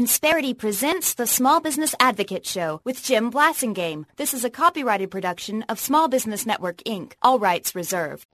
Insperity presents the Small Business Advocate Show with Jim Blasingame. This is a copyrighted production of Small Business Network, Inc. All rights reserved.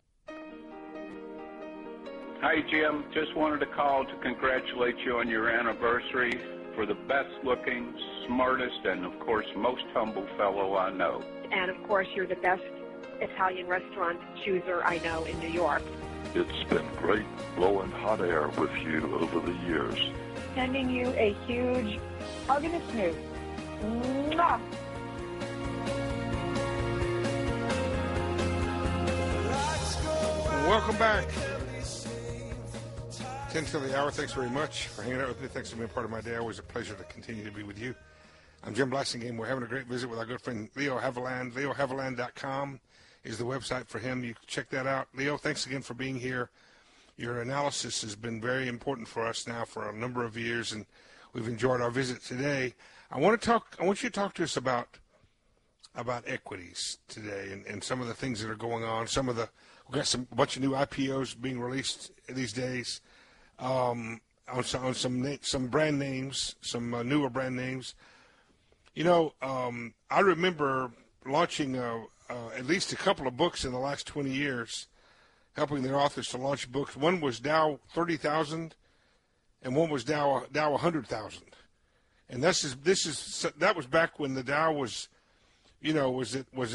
Hi, Jim. Just wanted to call to congratulate you on your anniversary. For the best-looking, smartest, and, of course, most humble fellow I know. And, of course, you're the best Italian restaurant chooser I know in New York. It's been great blowing hot air with you over the years. Sending you a huge hug and a smooch. Mwah! Welcome back. 10 till the hour. Thanks very much for hanging out with me. Thanks for being part of my day. Always a pleasure to continue to be with you. I'm Jim Blasingame. We're having a great visit with our good friend Leo Haviland. LeoHaviland.com is the website for him. You can check that out. Leo, thanks again for being here. Your analysis has been very important for us now for a number of years, and we've enjoyed our visit today. I want you to talk to us about equities today and some of the things that are going on. We've got a bunch of new IPOs being released these days on some brand names, some newer brand names. You know, I remember launching at least a couple of books in the last 20 years, helping their authors to launch books. One was Dow 30,000, and one was Dow 100,000. And that was back when the Dow was, was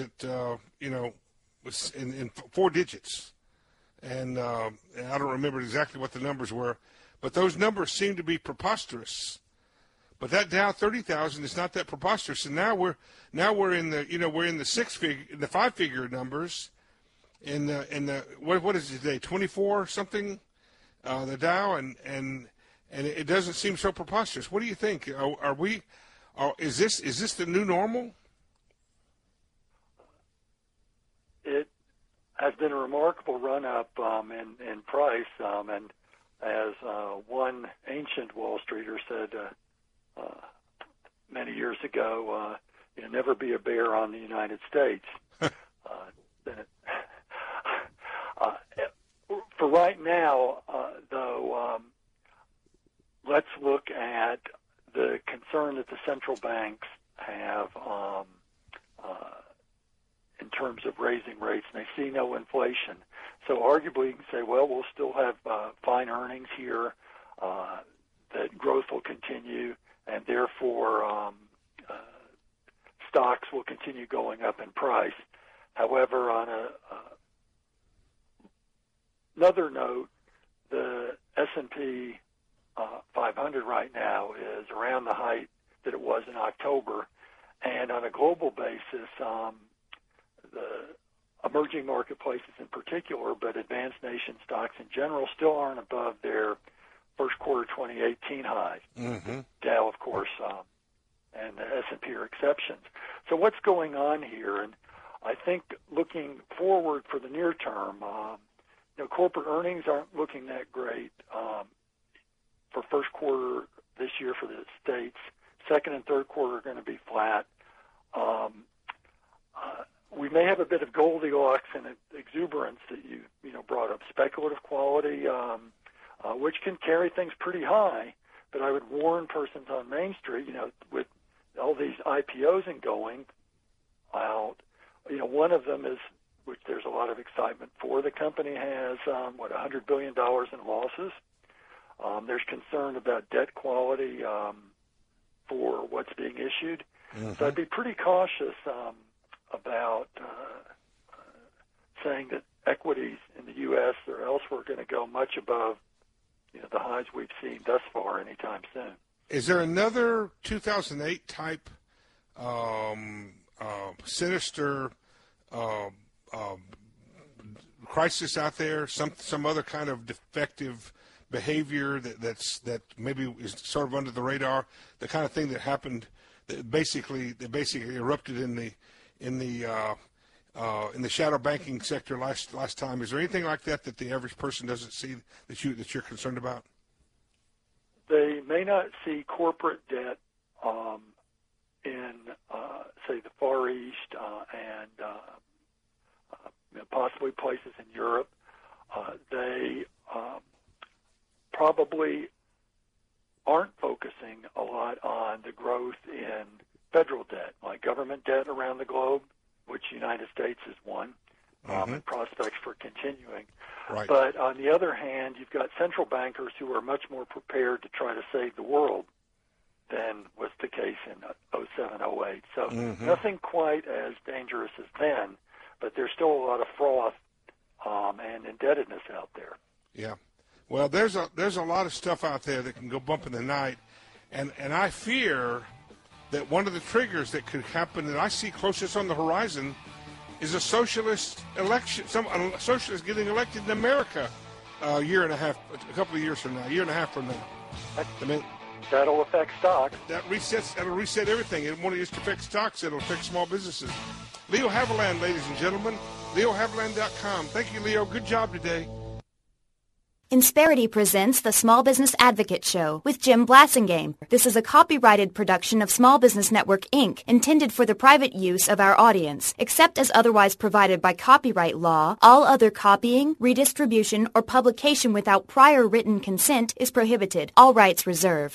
in four digits. And I don't remember exactly what the numbers were, but those numbers seem to be preposterous. But that Dow 30,000 is not that preposterous. And now we're in the five-figure numbers. What is it today? 24 something, the Dow, and it doesn't seem so preposterous. What do you think? Is this the new normal? It has been a remarkable run up in price, and as one ancient Wall Streeter said many years ago, never be a bear on the United States. For right now, though, let's look at the concern that the central banks have in terms of raising rates, and they see no inflation. So arguably you can say, well, we'll still have fine earnings here, that growth will continue, and therefore stocks will continue going up in price. However, on another note, the S&P 500 right now is around the height that it was in October, and on a global basis, the emerging marketplaces in particular, but advanced nation stocks in general, still aren't above their first quarter 2018 highs. Mm-hmm. Dow, of course, and the S&P are exceptions. So what's going on here? And I think looking forward for the near term, corporate earnings aren't looking that great for first quarter this year for the States. Second and third quarter are going to be flat. We may have a bit of Goldilocks and exuberance that you brought up, speculative quality, which can carry things pretty high. But I would warn persons on Main Street, with all these IPOs going out, one of them is, which there's a lot of excitement for. The company has, $100 billion in losses. There's concern about debt quality for what's being issued. Mm-hmm. So I'd be pretty cautious about saying that equities in the U.S. or elsewhere are going to go much above the highs we've seen thus far anytime soon. Is there another 2008 type sinister crisis out there? Some other kind of defective behavior that maybe is sort of under the radar? The kind of thing that happened that basically erupted in the shadow banking sector last time. Is there anything like that the average person doesn't see that you're concerned about? They may not see corporate debt in, say, the Far East and possibly places in Europe. They probably aren't focusing a lot on the growth in federal debt, like government debt around the globe, which the United States is one, and prospects for continuing. Right. But on the other hand, you've got central bankers who are much more prepared to try to save the world than was the case in 07, 08. So nothing quite as dangerous as then, but there's still a lot of froth and indebtedness out there. Yeah. Well, there's a lot of stuff out there that can go bump in the night, and I fear that one of the triggers that could happen that I see closest on the horizon is a socialist election, a socialist getting elected in America a year and a half, a couple of years from now, a year and a half from now. I mean, that'll affect stocks. That'll reset everything. It won't just affect stocks, it'll affect small businesses. Leo Haviland, ladies and gentlemen, leohaviland.com. Thank you, Leo. Good job today. Insperity presents the Small Business Advocate Show with Jim Blasingame. This is a copyrighted production of Small Business Network, Inc., intended for the private use of our audience. Except as otherwise provided by copyright law, all other copying, redistribution, or publication without prior written consent is prohibited. All rights reserved.